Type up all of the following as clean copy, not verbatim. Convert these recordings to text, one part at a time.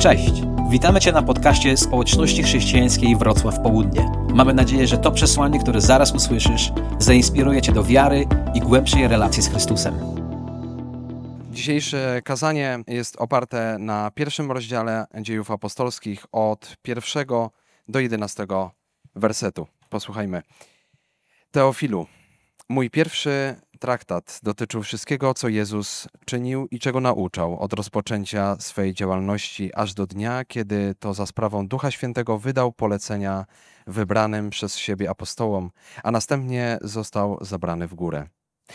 Cześć! Witamy Cię na podcaście Społeczności Chrześcijańskiej Wrocław Południe. Mamy nadzieję, że to przesłanie, które zaraz usłyszysz, zainspiruje Cię do wiary i głębszej relacji z Chrystusem. Dzisiejsze kazanie jest oparte na pierwszym rozdziale Dziejów Apostolskich od 1 do 11 wersetu. Posłuchajmy. Teofilu, mój pierwszy traktat dotyczył wszystkiego, co Jezus czynił i czego nauczał od rozpoczęcia swej działalności aż do dnia, kiedy to za sprawą Ducha Świętego wydał polecenia wybranym przez siebie apostołom, a następnie został zabrany w górę.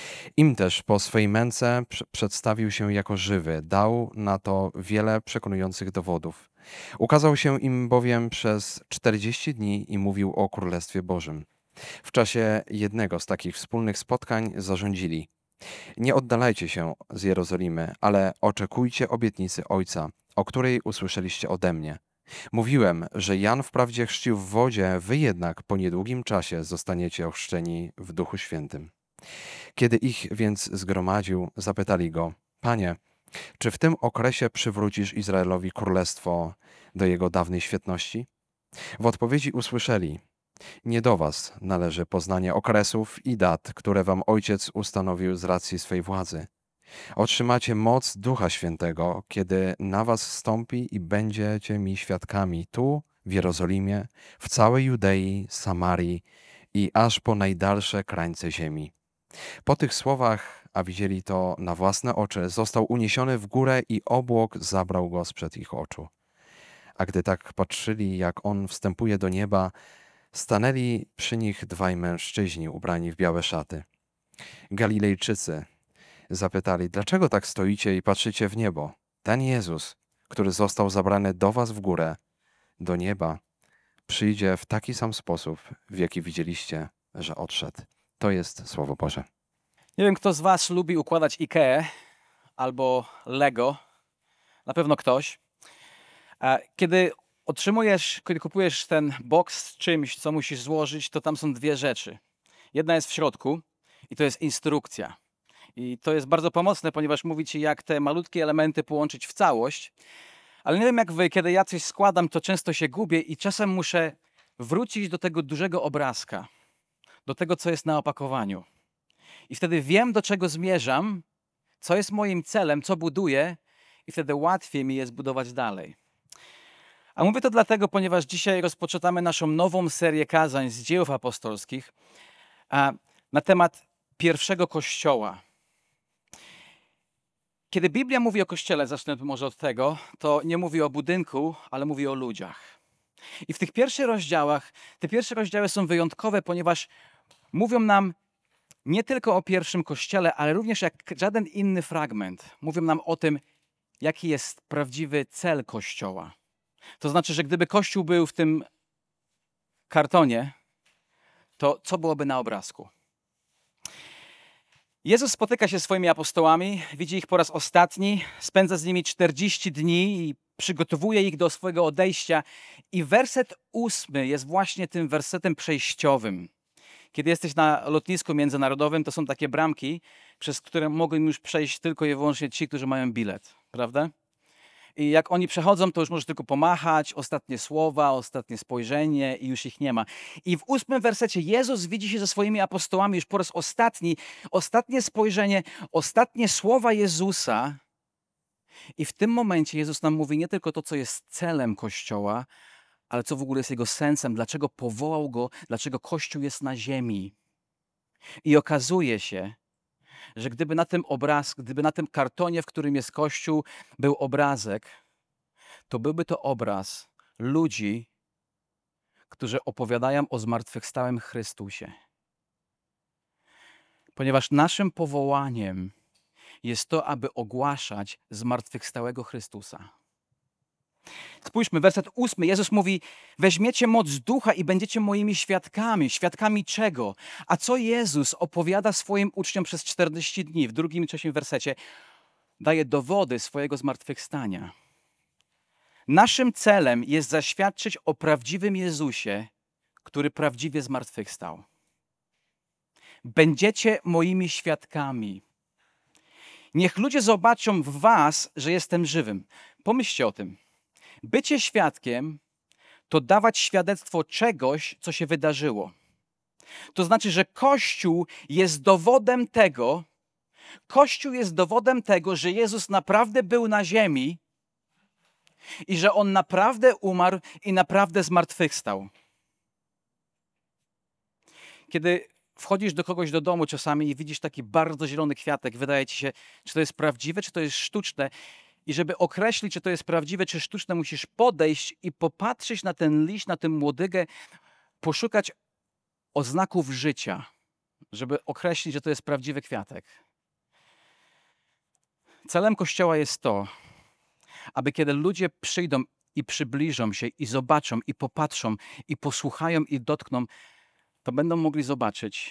Im też po swej męce przedstawił się jako żywy, dał na to wiele przekonujących dowodów. Ukazał się im bowiem przez 40 dni i mówił o Królestwie Bożym. W czasie jednego z takich wspólnych spotkań zarządzili: nie oddalajcie się z Jerozolimy, ale oczekujcie obietnicy Ojca, o której usłyszeliście ode mnie. Mówiłem, że Jan wprawdzie chrzcił w wodzie, wy jednak po niedługim czasie zostaniecie ochrzczeni w Duchu Świętym. Kiedy ich więc zgromadził, zapytali go: Panie, czy w tym okresie przywrócisz Izraelowi królestwo do jego dawnej świetności? W odpowiedzi usłyszeli: nie do was należy poznanie okresów i dat, które wam Ojciec ustanowił z racji swej władzy. Otrzymacie moc Ducha Świętego, kiedy na was zstąpi i będziecie mi świadkami tu, w Jerozolimie, w całej Judei, Samarii i aż po najdalsze krańce ziemi. Po tych słowach, a widzieli to na własne oczy, został uniesiony w górę i obłok zabrał go sprzed ich oczu. A gdy tak patrzyli, jak on wstępuje do nieba, stanęli przy nich dwaj mężczyźni ubrani w białe szaty. Galilejczycy zapytali: dlaczego tak stoicie i patrzycie w niebo? Ten Jezus, który został zabrany do was w górę, do nieba, przyjdzie w taki sam sposób, w jaki widzieliście, że odszedł. To jest Słowo Boże. Nie wiem, kto z Was lubi układać IKEA albo Lego. Na pewno ktoś. Kiedy kupujesz ten box z czymś, co musisz złożyć, to tam są dwie rzeczy. Jedna jest w środku i to jest instrukcja. I to jest bardzo pomocne, ponieważ mówi Ci, jak te malutkie elementy połączyć w całość. Ale nie wiem jak Wy, kiedy ja coś składam, to często się gubię i czasem muszę wrócić do tego dużego obrazka, do tego, co jest na opakowaniu. I wtedy wiem, do czego zmierzam, co jest moim celem, co buduję i wtedy łatwiej mi jest budować dalej. A mówię to dlatego, ponieważ dzisiaj rozpoczynamy naszą nową serię kazań z Dziejów Apostolskich na temat pierwszego Kościoła. Kiedy Biblia mówi o Kościele, zacznę może od tego, to nie mówi o budynku, ale mówi o ludziach. I w tych te pierwsze rozdziały są wyjątkowe, ponieważ mówią nam nie tylko o pierwszym Kościele, ale również jak żaden inny fragment. Mówią nam o tym, jaki jest prawdziwy cel Kościoła. To znaczy, że gdyby Kościół był w tym kartonie, to co byłoby na obrazku? Jezus spotyka się z swoimi apostołami, widzi ich po raz ostatni, spędza z nimi 40 dni i przygotowuje ich do swojego odejścia. I werset 8 jest właśnie tym wersetem przejściowym. Kiedy jesteś na lotnisku międzynarodowym, to są takie bramki, przez które mogą już przejść tylko i wyłącznie ci, którzy mają bilet, prawda? I jak oni przechodzą, to już możesz tylko pomachać, ostatnie słowa, ostatnie spojrzenie i już ich nie ma. I w 8 wersecie Jezus widzi się ze swoimi apostołami już po raz ostatni, ostatnie spojrzenie, ostatnie słowa Jezusa. I w tym momencie Jezus nam mówi nie tylko to, co jest celem Kościoła, ale co w ogóle jest jego sensem, dlaczego powołał go, dlaczego Kościół jest na ziemi. I okazuje się, że gdyby na tym kartonie, w którym jest Kościół, był obrazek, to byłby to obraz ludzi, którzy opowiadają o zmartwychwstałym Chrystusie. Ponieważ naszym powołaniem jest to, aby ogłaszać zmartwychwstałego Chrystusa. Spójrzmy, werset 8. Jezus mówi: weźmiecie moc ducha i będziecie moimi świadkami. Świadkami czego? A co Jezus opowiada swoim uczniom przez 40 dni? W 2 i 3 wersecie daje dowody swojego zmartwychwstania. Naszym celem jest zaświadczyć o prawdziwym Jezusie, który prawdziwie zmartwychwstał. Będziecie moimi świadkami. Niech ludzie zobaczą w was, że jestem żywym. Pomyślcie o tym. Bycie świadkiem to dawać świadectwo czegoś, co się wydarzyło. To znaczy, że Kościół jest dowodem tego, że Jezus naprawdę był na ziemi i że On naprawdę umarł i naprawdę zmartwychwstał. Kiedy wchodzisz do kogoś do domu czasami i widzisz taki bardzo zielony kwiatek, wydaje ci się, czy to jest prawdziwe, czy to jest sztuczne. I żeby określić, czy to jest prawdziwe, czy sztuczne, musisz podejść i popatrzeć na ten liść, na tę młodygę, poszukać oznaków życia, żeby określić, że to jest prawdziwy kwiatek. Celem Kościoła jest to, aby kiedy ludzie przyjdą i przybliżą się i zobaczą i popatrzą i posłuchają i dotkną, to będą mogli zobaczyć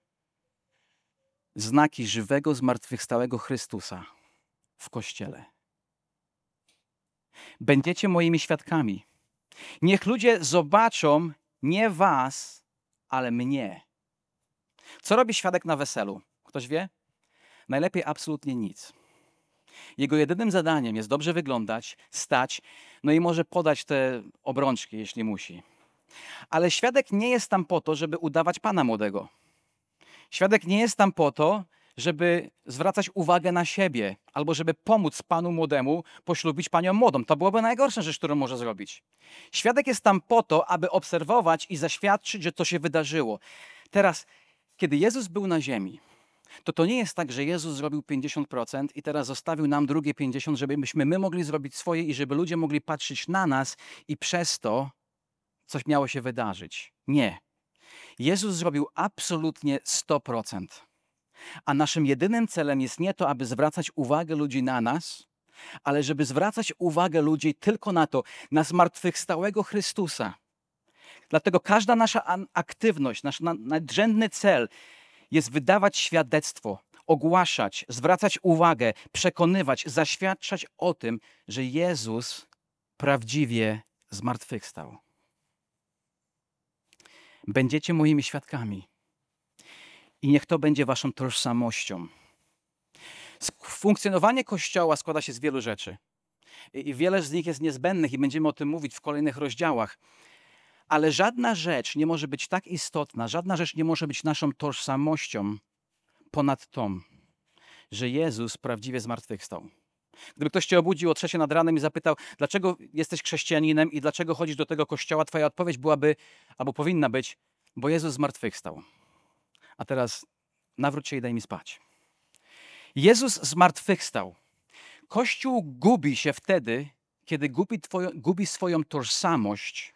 znaki żywego, zmartwychwstałego Chrystusa w Kościele. Będziecie moimi świadkami. Niech ludzie zobaczą nie was, ale mnie. Co robi świadek na weselu? Ktoś wie? Najlepiej absolutnie nic. Jego jedynym zadaniem jest dobrze wyglądać, stać, no i może podać te obrączki, jeśli musi. Ale świadek nie jest tam po to, żeby udawać pana młodego. Świadek nie jest tam po to, żeby zwracać uwagę na siebie, albo żeby pomóc panu młodemu poślubić panią młodą. To byłoby najgorsza rzecz, którą może zrobić. Świadek jest tam po to, aby obserwować i zaświadczyć, że to się wydarzyło. Teraz, kiedy Jezus był na ziemi, to nie jest tak, że Jezus zrobił 50% i teraz zostawił nam drugie 50%, żebyśmy my mogli zrobić swoje i żeby ludzie mogli patrzeć na nas i przez to coś miało się wydarzyć. Nie. Jezus zrobił absolutnie 100%. A naszym jedynym celem jest nie to, aby zwracać uwagę ludzi na nas, ale żeby zwracać uwagę ludzi tylko na zmartwychwstałego Chrystusa. Dlatego każda nasza aktywność, nasz nadrzędny cel jest wydawać świadectwo, ogłaszać, zwracać uwagę, przekonywać, zaświadczać o tym, że Jezus prawdziwie zmartwychwstał. Będziecie moimi świadkami. I niech to będzie waszą tożsamością. Funkcjonowanie Kościoła składa się z wielu rzeczy. I wiele z nich jest niezbędnych i będziemy o tym mówić w kolejnych rozdziałach. Ale żadna rzecz nie może być tak istotna, żadna rzecz nie może być naszą tożsamością ponad tą, że Jezus prawdziwie zmartwychwstał. Gdyby ktoś cię obudził o 3 nad ranem i zapytał, dlaczego jesteś chrześcijaninem i dlaczego chodzisz do tego kościoła, twoja odpowiedź byłaby, albo powinna być, bo Jezus zmartwychwstał. A teraz nawróć się i daj mi spać. Jezus zmartwychwstał. Kościół gubi się wtedy, kiedy gubi swoją tożsamość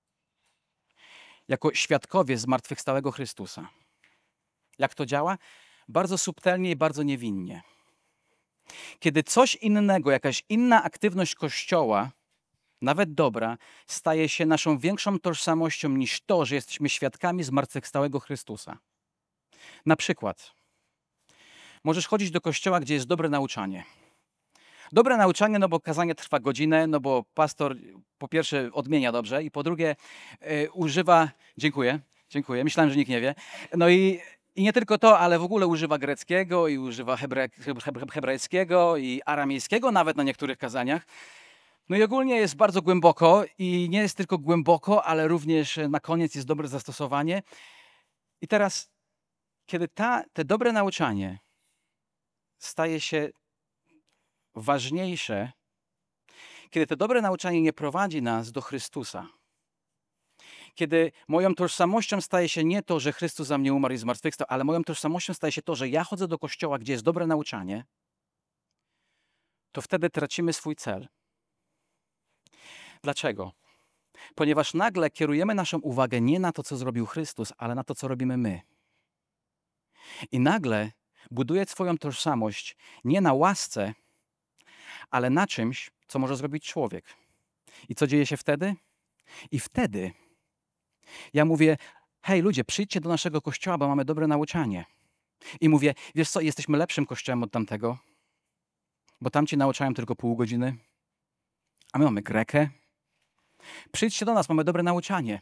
jako świadkowie zmartwychwstałego Chrystusa. Jak to działa? Bardzo subtelnie i bardzo niewinnie. Kiedy coś innego, jakaś inna aktywność Kościoła, nawet dobra, staje się naszą większą tożsamością niż to, że jesteśmy świadkami zmartwychwstałego Chrystusa. Na przykład, możesz chodzić do kościoła, gdzie jest dobre nauczanie. Dobre nauczanie, no bo kazanie trwa godzinę, no bo pastor po pierwsze odmienia dobrze i po drugie używa... Dziękuję, myślałem, że nikt nie wie. No i nie tylko to, ale w ogóle używa greckiego i używa hebrajskiego i aramejskiego nawet na niektórych kazaniach. No i ogólnie jest bardzo głęboko i nie jest tylko głęboko, ale również na koniec jest dobre zastosowanie. I teraz, kiedy te dobre nauczanie staje się ważniejsze, kiedy to dobre nauczanie nie prowadzi nas do Chrystusa, kiedy moją tożsamością staje się nie to, że Chrystus za mnie umarł i zmartwychwstał, ale moją tożsamością staje się to, że ja chodzę do kościoła, gdzie jest dobre nauczanie, to wtedy tracimy swój cel. Dlaczego? Ponieważ nagle kierujemy naszą uwagę nie na to, co zrobił Chrystus, ale na to, co robimy my. I nagle buduję swoją tożsamość nie na łasce, ale na czymś, co może zrobić człowiek. I co dzieje się wtedy? I wtedy ja mówię, hej ludzie, przyjdźcie do naszego kościoła, bo mamy dobre nauczanie. I mówię, wiesz co, jesteśmy lepszym kościołem od tamtego, bo tamci nauczają tylko pół godziny, a my mamy Grekę. Przyjdźcie do nas, mamy dobre nauczanie.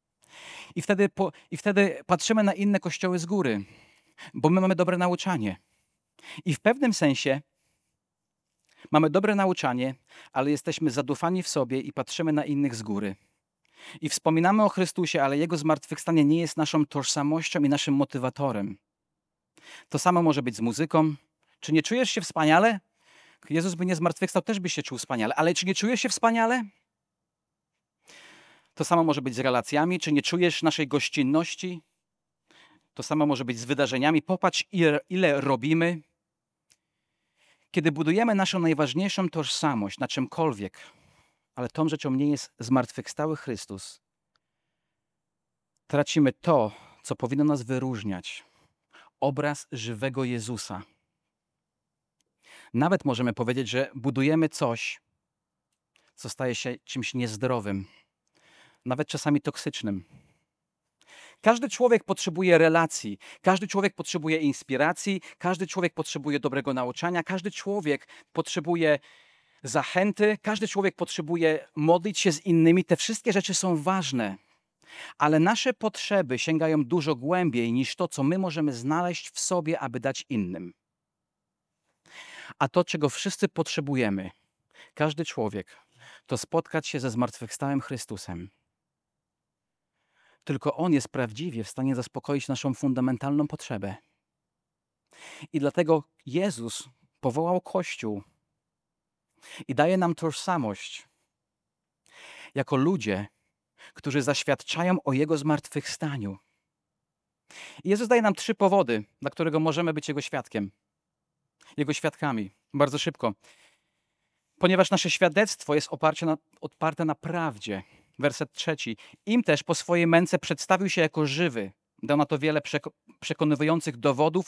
I wtedy patrzymy na inne kościoły z góry, bo my mamy dobre nauczanie. I w pewnym sensie Mamy dobre nauczanie, ale jesteśmy zadufani w sobie i patrzymy na innych z góry. I wspominamy o Chrystusie, ale Jego zmartwychwstanie nie jest naszą tożsamością i naszym motywatorem. To samo może być z muzyką. Czy nie czujesz się wspaniale? Jezus by nie zmartwychwstał, też byś się czuł wspaniale. Ale czy nie czujesz się wspaniale? To samo może być z relacjami. Czy nie czujesz naszej gościnności? To samo może być z wydarzeniami. Popatrz, ile robimy. Kiedy budujemy naszą najważniejszą tożsamość na czymkolwiek, ale tą rzeczą nie jest zmartwychwstały Chrystus, tracimy to, co powinno nas wyróżniać. Obraz żywego Jezusa. Nawet możemy powiedzieć, że budujemy coś, co staje się czymś niezdrowym, nawet czasami toksycznym. Każdy człowiek potrzebuje relacji, każdy człowiek potrzebuje inspiracji, każdy człowiek potrzebuje dobrego nauczania, każdy człowiek potrzebuje zachęty, każdy człowiek potrzebuje modlić się z innymi. Te wszystkie rzeczy są ważne, ale nasze potrzeby sięgają dużo głębiej niż to, co my możemy znaleźć w sobie, aby dać innym. A to, czego wszyscy potrzebujemy, każdy człowiek, to spotkać się ze zmartwychwstałym Chrystusem. Tylko On jest prawdziwie w stanie zaspokoić naszą fundamentalną potrzebę. I dlatego Jezus powołał Kościół i daje nam tożsamość jako ludzie, którzy zaświadczają o Jego zmartwychwstaniu. I Jezus daje nam 3 powody, dla którego możemy być Jego świadkiem. Jego świadkami. Bardzo szybko. Ponieważ nasze świadectwo jest oparte na prawdzie. Werset 3. Im też po swojej męce przedstawił się jako żywy. Dał na to wiele przekonywujących dowodów.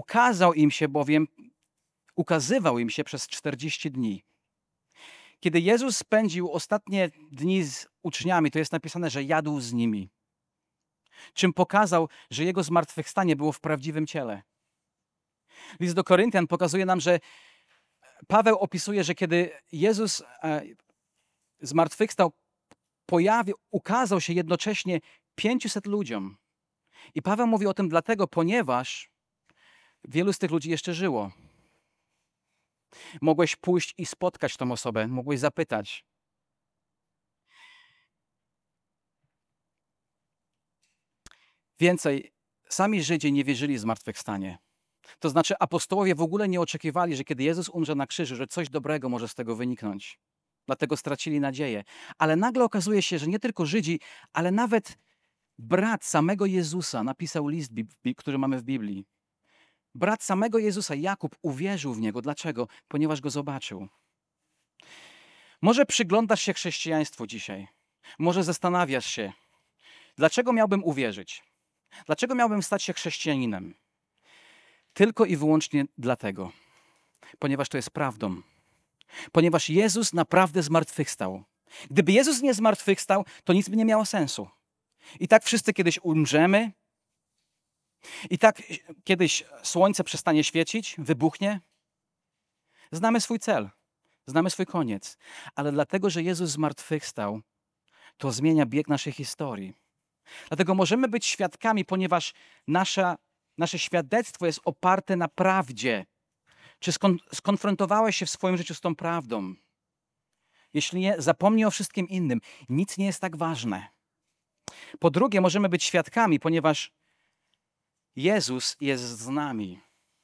Ukazywał im się przez 40 dni. Kiedy Jezus spędził ostatnie dni z uczniami, to jest napisane, że jadł z nimi. Czym pokazał, że Jego zmartwychwstanie było w prawdziwym ciele. List do Koryntian pokazuje nam, że Paweł opisuje, że kiedy Jezus zmartwychwstał, ukazał się jednocześnie 500 ludziom. I Paweł mówi o tym dlatego, ponieważ wielu z tych ludzi jeszcze żyło. Mogłeś pójść i spotkać tą osobę, mogłeś zapytać. Więcej, sami Żydzi nie wierzyli w zmartwychwstanie. To znaczy apostołowie w ogóle nie oczekiwali, że kiedy Jezus umrze na krzyżu, że coś dobrego może z tego wyniknąć. Dlatego stracili nadzieję. Ale nagle okazuje się, że nie tylko Żydzi, ale nawet brat samego Jezusa napisał list, który mamy w Biblii. Brat samego Jezusa, Jakub, uwierzył w Niego. Dlaczego? Ponieważ Go zobaczył. Może przyglądasz się chrześcijaństwu dzisiaj. Może zastanawiasz się, dlaczego miałbym uwierzyć? Dlaczego miałbym stać się chrześcijaninem? Tylko i wyłącznie dlatego, ponieważ to jest prawdą. Ponieważ Jezus naprawdę zmartwychwstał. Gdyby Jezus nie zmartwychwstał, to nic by nie miało sensu. I tak wszyscy kiedyś umrzemy, i tak kiedyś słońce przestanie świecić, wybuchnie. Znamy swój cel, znamy swój koniec. Ale dlatego, że Jezus zmartwychwstał, to zmienia bieg naszej historii. Dlatego możemy być świadkami, ponieważ nasze świadectwo jest oparte na prawdzie. Czy skonfrontowałeś się w swoim życiu z tą prawdą? Jeśli nie, zapomnij o wszystkim innym. Nic nie jest tak ważne. Po drugie, możemy być świadkami, ponieważ Jezus jest z nami.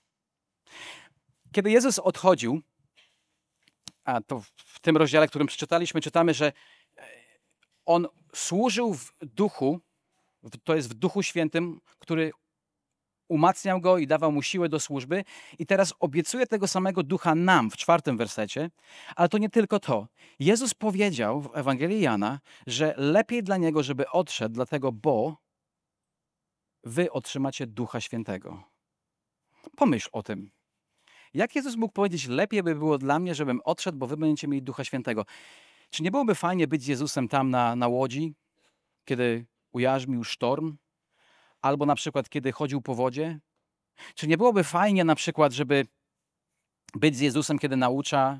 Kiedy Jezus odchodził, a to w tym rozdziale, którym przeczytaliśmy, czytamy, że On służył w duchu, to jest w Duchu Świętym, który umacniał Go i dawał Mu siłę do służby. I teraz obiecuje tego samego Ducha nam w 4 wersecie. Ale to nie tylko to. Jezus powiedział w Ewangelii Jana, że lepiej dla Niego, żeby odszedł, dlatego, bo wy otrzymacie Ducha Świętego. Pomyśl o tym. Jak Jezus mógł powiedzieć, lepiej by było dla mnie, żebym odszedł, bo wy będziecie mieli Ducha Świętego? Czy nie byłoby fajnie być z Jezusem tam na łodzi, kiedy ujarzmił sztorm? Albo na przykład, kiedy chodził po wodzie? Czy nie byłoby fajnie na przykład, żeby być z Jezusem, kiedy naucza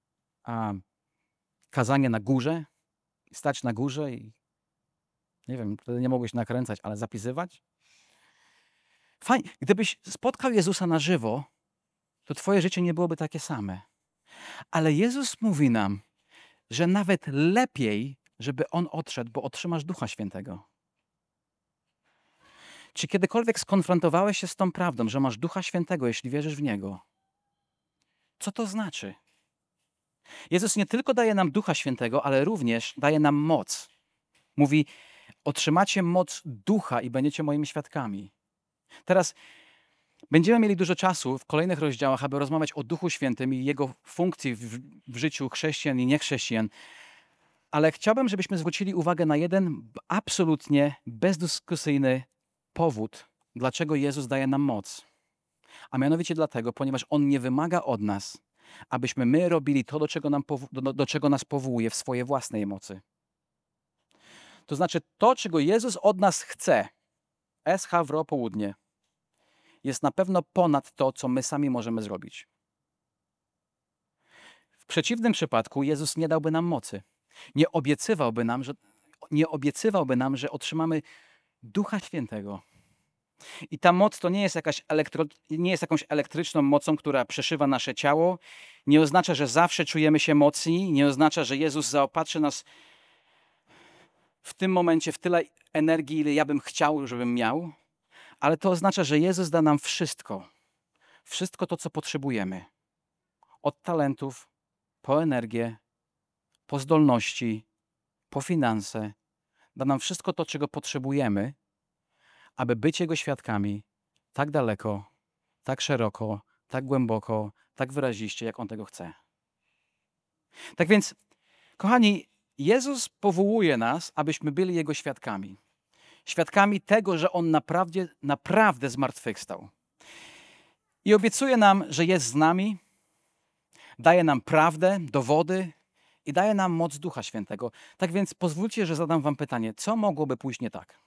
kazanie na górze? Stać na górze i nie wiem, wtedy nie mogłeś nakręcać, ale zapisywać? Fajnie. Gdybyś spotkał Jezusa na żywo, to twoje życie nie byłoby takie same. Ale Jezus mówi nam, że nawet lepiej, żeby On odszedł, bo otrzymasz Ducha Świętego. Czy kiedykolwiek skonfrontowałeś się z tą prawdą, że masz Ducha Świętego, jeśli wierzysz w Niego? Co to znaczy? Jezus nie tylko daje nam Ducha Świętego, ale również daje nam moc. Mówi, otrzymacie moc Ducha i będziecie moimi świadkami. Teraz będziemy mieli dużo czasu w kolejnych rozdziałach, aby rozmawiać o Duchu Świętym i Jego funkcji w życiu chrześcijan i niechrześcijan. Ale chciałbym, żebyśmy zwrócili uwagę na jeden absolutnie bezdyskusyjny powód, dlaczego Jezus daje nam moc. A mianowicie dlatego, ponieważ On nie wymaga od nas, abyśmy my robili to, do czego nas powołuje w swojej własnej mocy. To znaczy to, czego Jezus od nas chce, SHWRO Południe, jest na pewno ponad to, co my sami możemy zrobić. W przeciwnym przypadku Jezus nie dałby nam mocy. Nie obiecywałby nam, że otrzymamy Ducha Świętego. I ta moc to nie jest jakąś elektryczną mocą, która przeszywa nasze ciało. Nie oznacza, że zawsze czujemy się mocni. Nie oznacza, że Jezus zaopatrzy nas w tym momencie w tyle energii, ile ja bym chciał, żebym miał. Ale to oznacza, że Jezus da nam wszystko. Wszystko to, co potrzebujemy. Od talentów, po energię, po zdolności, po finanse. Da nam wszystko to, czego potrzebujemy, aby być Jego świadkami tak daleko, tak szeroko, tak głęboko, tak wyraziście, jak On tego chce. Tak więc, kochani, Jezus powołuje nas, abyśmy byli Jego świadkami. Świadkami tego, że On naprawdę zmartwychwstał. I obiecuje nam, że jest z nami, daje nam prawdę, dowody i daje nam moc Ducha Świętego. Tak więc pozwólcie, że zadam wam pytanie, co mogłoby pójść nie tak?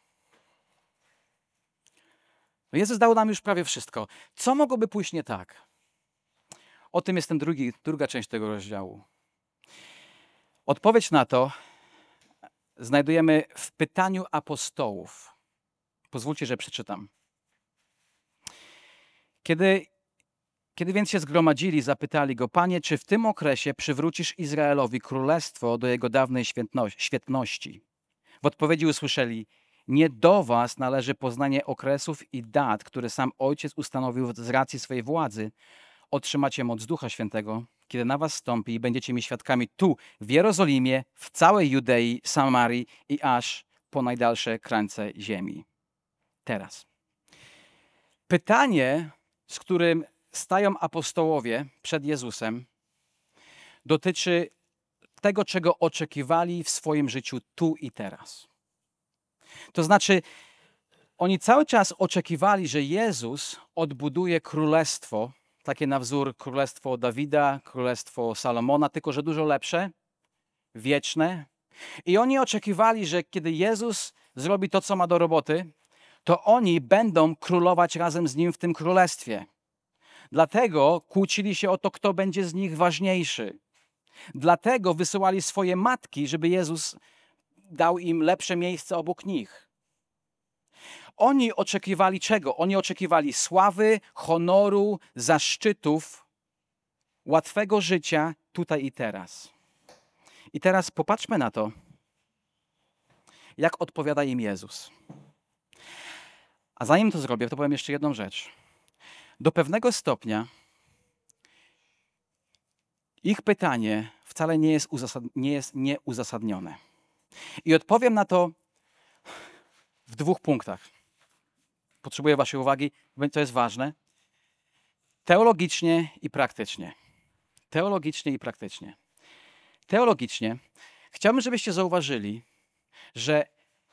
No Jezus dał nam już prawie wszystko. Co mogłoby pójść nie tak? O tym jest druga część tego rozdziału. Odpowiedź na to znajdujemy w pytaniu apostołów. Pozwólcie, że przeczytam. Kiedy więc się zgromadzili, zapytali go, Panie, czy w tym okresie przywrócisz Izraelowi królestwo do jego dawnej świetności? W odpowiedzi usłyszeli, nie do was należy poznanie okresów i dat, które sam Ojciec ustanowił z racji swojej władzy. Otrzymacie moc Ducha Świętego, kiedy na was stąpi i będziecie mi świadkami tu, w Jerozolimie, w całej Judei, Samarii i aż po najdalsze krańce ziemi. Teraz. Pytanie, z którym stają apostołowie przed Jezusem, dotyczy tego, czego oczekiwali w swoim życiu tu i teraz. To znaczy, oni cały czas oczekiwali, że Jezus odbuduje królestwo, takie na wzór królestwo Dawida, królestwo Salomona, tylko że dużo lepsze, wieczne. I oni oczekiwali, że kiedy Jezus zrobi to, co ma do roboty, to oni będą królować razem z Nim w tym królestwie. Dlatego kłócili się o to, kto będzie z nich ważniejszy. Dlatego wysyłali swoje matki, żeby Jezus dał im lepsze miejsce obok nich. Oni oczekiwali czego? Oni oczekiwali sławy, honoru, zaszczytów, łatwego życia tutaj i teraz. I teraz popatrzmy na to, jak odpowiada im Jezus. A zanim to zrobię, to powiem jeszcze jedną rzecz. Do pewnego stopnia ich pytanie wcale nie jest nieuzasadnione. I odpowiem na to w 2 punktach. Potrzebuję waszej uwagi, to jest ważne. Teologicznie i praktycznie. Teologicznie i praktycznie. Teologicznie chciałbym, żebyście zauważyli, że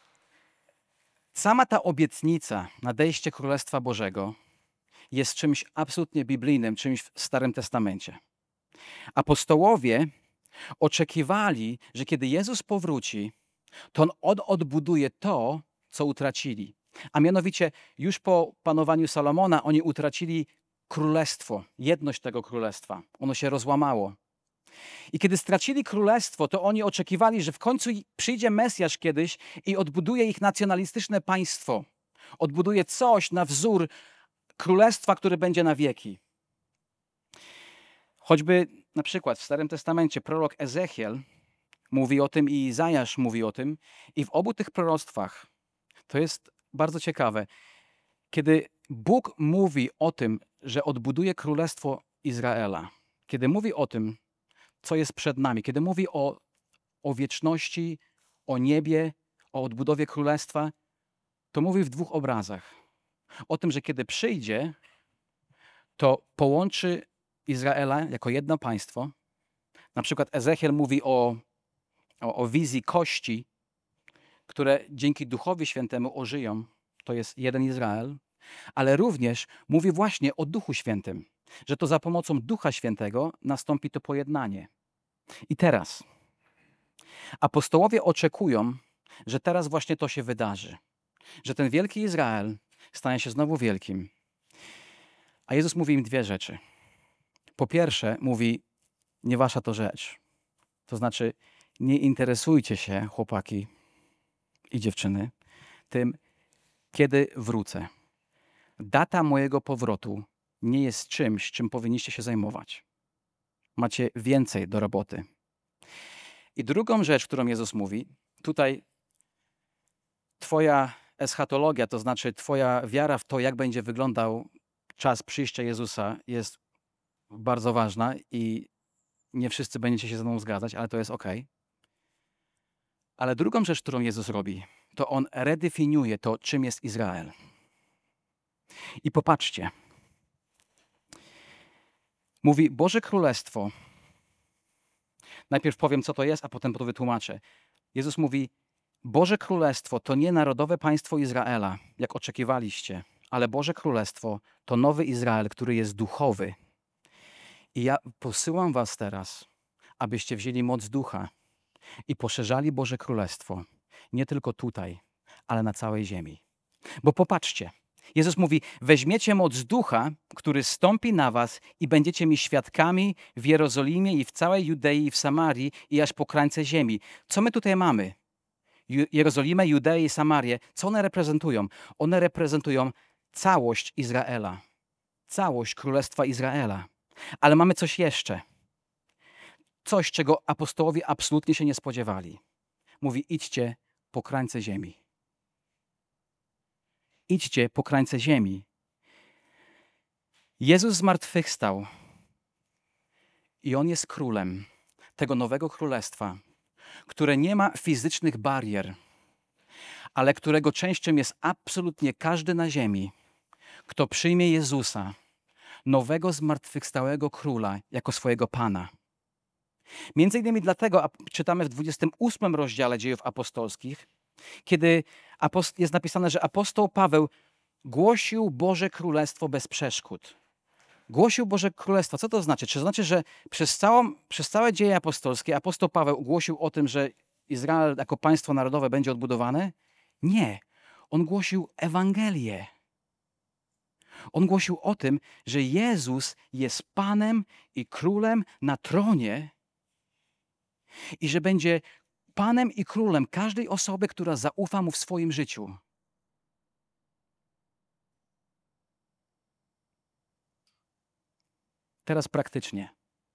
sama ta obietnica nadejście Królestwa Bożego jest czymś absolutnie biblijnym, czymś w Starym Testamencie. Apostołowie oczekiwali, że kiedy Jezus powróci, to On odbuduje to, co utracili. A mianowicie już po panowaniu Salomona oni utracili królestwo, jedność tego królestwa. Ono się rozłamało. I kiedy stracili królestwo, to oni oczekiwali, że w końcu przyjdzie Mesjasz kiedyś i odbuduje ich nacjonalistyczne państwo. Odbuduje coś na wzór królestwa, które będzie na wieki. Choćby na przykład w Starym Testamencie prorok Ezechiel mówi o tym i Izajasz mówi o tym. I w obu tych proroctwach, to jest bardzo ciekawe, kiedy Bóg mówi o tym, że odbuduje królestwo Izraela, kiedy mówi o tym, co jest przed nami, kiedy mówi o wieczności, o niebie, o odbudowie królestwa, to mówi w dwóch obrazach. O tym, że kiedy przyjdzie, to połączy Izraela jako jedno państwo. Na przykład Ezechiel mówi o wizji kości, które dzięki Duchowi Świętemu ożyją. To jest jeden Izrael. Ale również mówi właśnie o Duchu Świętym, że to za pomocą Ducha Świętego nastąpi to pojednanie. I teraz apostołowie oczekują, że teraz właśnie to się wydarzy. Że ten wielki Izrael stanie się znowu wielkim. A Jezus mówi im dwie rzeczy. Po pierwsze mówi, nie wasza to rzecz. To znaczy, nie interesujcie się, chłopaki i dziewczyny, tym, kiedy wrócę. Data mojego powrotu nie jest czymś, czym powinniście się zajmować. Macie więcej do roboty. I drugą rzecz, którą Jezus mówi, tutaj twoja eschatologia, to znaczy twoja wiara w to, jak będzie wyglądał czas przyjścia Jezusa, jest bardzo ważna i nie wszyscy będziecie się ze mną zgadzać, ale to jest okej. Ale drugą rzecz, którą Jezus robi, to On redefiniuje to, czym jest Izrael. I popatrzcie. Mówi Boże Królestwo. Najpierw powiem, co to jest, a potem to wytłumaczę. Jezus mówi, Boże Królestwo to nie narodowe państwo Izraela, jak oczekiwaliście, ale Boże Królestwo to nowy Izrael, który jest duchowy. I ja posyłam was teraz, abyście wzięli moc ducha i poszerzali Boże Królestwo. Nie tylko tutaj, ale na całej ziemi. Bo popatrzcie, Jezus mówi, weźmiecie moc ducha, który stąpi na was i będziecie mi świadkami w Jerozolimie i w całej Judei i w Samarii i aż po krańce ziemi. Co my tutaj mamy? Jerozolimę, Judeę i Samarię. Co one reprezentują? One reprezentują całość Izraela. Całość Królestwa Izraela. Ale mamy coś jeszcze. Coś, czego apostołowie absolutnie się nie spodziewali. Mówi, idźcie po krańce ziemi. Idźcie po krańce ziemi. Jezus zmartwychwstał i On jest królem tego nowego królestwa, które nie ma fizycznych barier, ale którego częścią jest absolutnie każdy na ziemi, kto przyjmie Jezusa, nowego zmartwychwstałego króla, jako swojego Pana. Między innymi dlatego czytamy w 28 rozdziale Dziejów Apostolskich, kiedy jest napisane, że apostoł Paweł głosił Boże Królestwo bez przeszkód. Głosił Boże Królestwo. Co to znaczy? Czy to znaczy, że przez całe dzieje apostolskie apostoł Paweł głosił o tym, że Izrael jako państwo narodowe będzie odbudowane? Nie. On głosił Ewangelię. On głosił o tym, że Jezus jest Panem i Królem na tronie i że będzie Panem i Królem każdej osoby, która zaufa Mu w swoim życiu. Teraz praktycznie.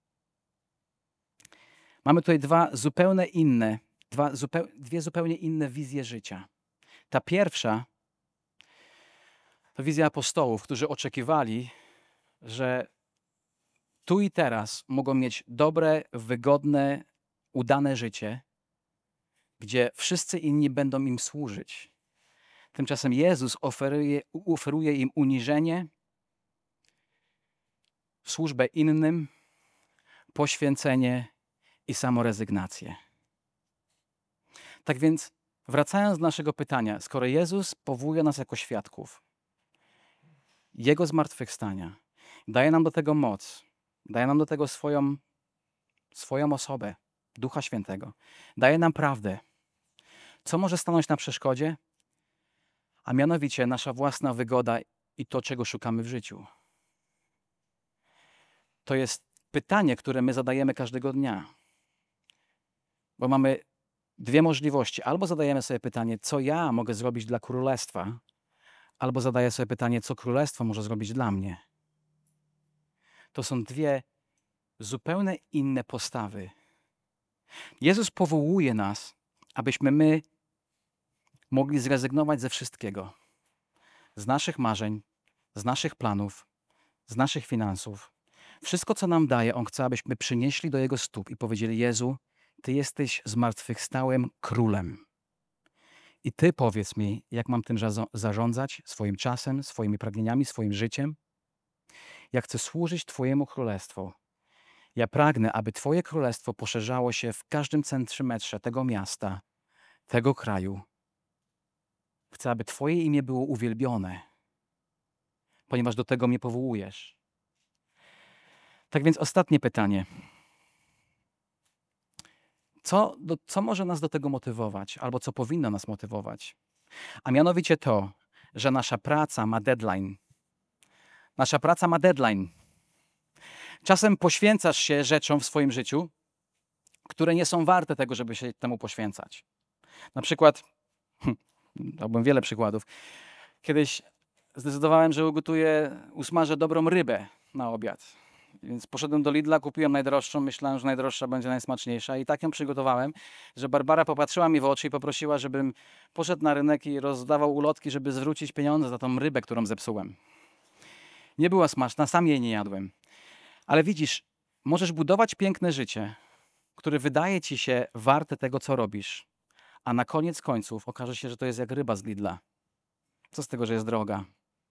Mamy tutaj dwie zupełnie inne wizje życia. Ta pierwsza to wizja apostołów, którzy oczekiwali, że tu i teraz mogą mieć dobre, wygodne, udane życie, gdzie wszyscy inni będą im służyć. Tymczasem Jezus oferuje im uniżenie, służbę innym, poświęcenie i samorezygnację. Tak więc, wracając do naszego pytania, skoro Jezus powołuje nas jako świadków Jego zmartwychwstania, daje nam do tego moc, daje nam do tego swoją osobę, Ducha Świętego, daje nam prawdę. Co może stanąć na przeszkodzie? A mianowicie nasza własna wygoda i to, czego szukamy w życiu. To jest pytanie, które my zadajemy każdego dnia. Bo mamy dwie możliwości. Albo zadajemy sobie pytanie, co ja mogę zrobić dla królestwa, albo zadaję sobie pytanie, co królestwo może zrobić dla mnie. To są dwie zupełnie inne postawy. Jezus powołuje nas, abyśmy my mogli zrezygnować ze wszystkiego. Z naszych marzeń, z naszych planów, z naszych finansów. Wszystko, co nam daje, On chce, abyśmy przynieśli do Jego stóp i powiedzieli: Jezu, Ty jesteś zmartwychwstałym królem. I Ty powiedz mi, jak mam tym zarządzać swoim czasem, swoimi pragnieniami, swoim życiem. Ja chcę służyć Twojemu królestwu. Ja pragnę, aby Twoje królestwo poszerzało się w każdym centymetrze tego miasta, tego kraju. Chcę, aby Twoje imię było uwielbione, ponieważ do tego mnie powołujesz. Tak więc ostatnie pytanie. Co może nas do tego motywować, albo co powinno nas motywować? A mianowicie to, że nasza praca ma deadline. Nasza praca ma deadline. Czasem poświęcasz się rzeczom w swoim życiu, które nie są warte tego, żeby się temu poświęcać. Na przykład, dałbym wiele przykładów. Kiedyś zdecydowałem, że usmażę dobrą rybę na obiad. Więc poszedłem do Lidla, kupiłem najdroższą, myślałem, że najdroższa będzie najsmaczniejsza i tak ją przygotowałem, że Barbara popatrzyła mi w oczy i poprosiła, żebym poszedł na rynek i rozdawał ulotki, żeby zwrócić pieniądze za tą rybę, którą zepsułem. Nie była smaczna, sam jej nie jadłem. Ale widzisz, możesz budować piękne życie, które wydaje ci się warte tego, co robisz, a na koniec końców okaże się, że to jest jak ryba z Lidla. Co z tego, że jest droga?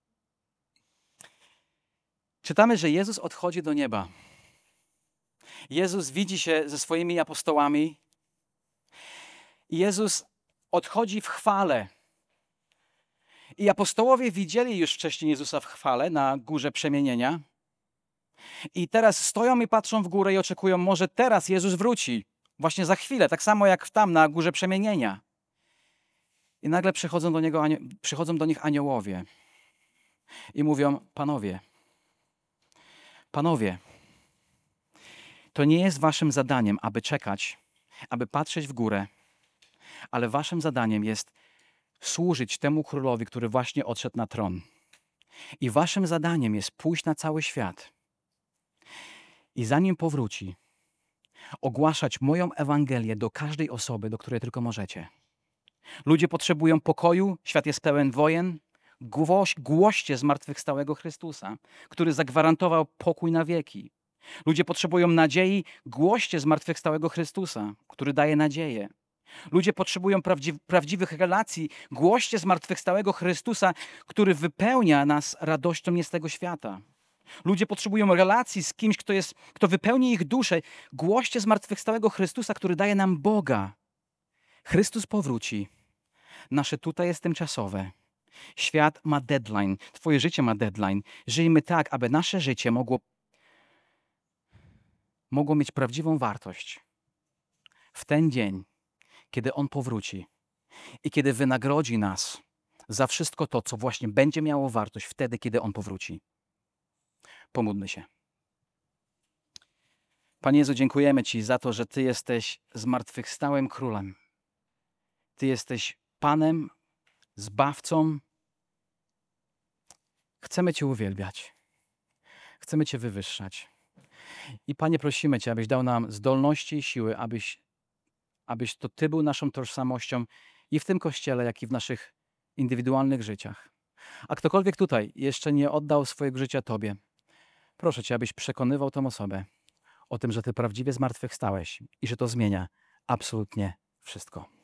Czytamy, że Jezus odchodzi do nieba. Jezus widzi się ze swoimi apostołami i Jezus odchodzi w chwale. I apostołowie widzieli już wcześniej Jezusa w chwale na Górze Przemienienia. I teraz stoją i patrzą w górę i oczekują, może teraz Jezus wróci. Właśnie za chwilę, tak samo jak tam na Górze Przemienienia. I nagle przychodzą do nich aniołowie i mówią: Panowie, to nie jest waszym zadaniem, aby czekać, aby patrzeć w górę, ale waszym zadaniem jest służyć temu królowi, który właśnie odszedł na tron. I waszym zadaniem jest pójść na cały świat i zanim powróci, ogłaszać moją Ewangelię do każdej osoby, do której tylko możecie. Ludzie potrzebują pokoju, świat jest pełen wojen. Głoście zmartwychwstałego Chrystusa, który zagwarantował pokój na wieki. Ludzie potrzebują nadziei, głoście zmartwychwstałego Chrystusa, który daje nadzieję. Ludzie potrzebują prawdziwych relacji, głoście zmartwychwstałego Chrystusa, który wypełnia nas radością nie z tego świata. Ludzie potrzebują relacji z kimś, kto wypełni ich duszę, głoście zmartwychwstałego Chrystusa, który daje nam Boga. Chrystus powróci. Nasze tutaj jest tymczasowe. Świat ma deadline. Twoje życie ma deadline. Żyjmy tak, aby nasze życie mogło mieć prawdziwą wartość w ten dzień, kiedy On powróci i kiedy wynagrodzi nas za wszystko to, co właśnie będzie miało wartość wtedy, kiedy On powróci. Pomódlmy się. Panie Jezu, dziękujemy Ci za to, że Ty jesteś zmartwychwstałym Królem. Ty jesteś Panem, Zbawcą. Chcemy Cię uwielbiać. Chcemy Cię wywyższać. I Panie, prosimy Cię, abyś dał nam zdolności i siły, abyś to Ty był naszą tożsamością i w tym Kościele, jak i w naszych indywidualnych życiach. A ktokolwiek tutaj jeszcze nie oddał swojego życia Tobie, proszę Cię, abyś przekonywał tę osobę o tym, że Ty prawdziwie zmartwychwstałeś i że to zmienia absolutnie wszystko.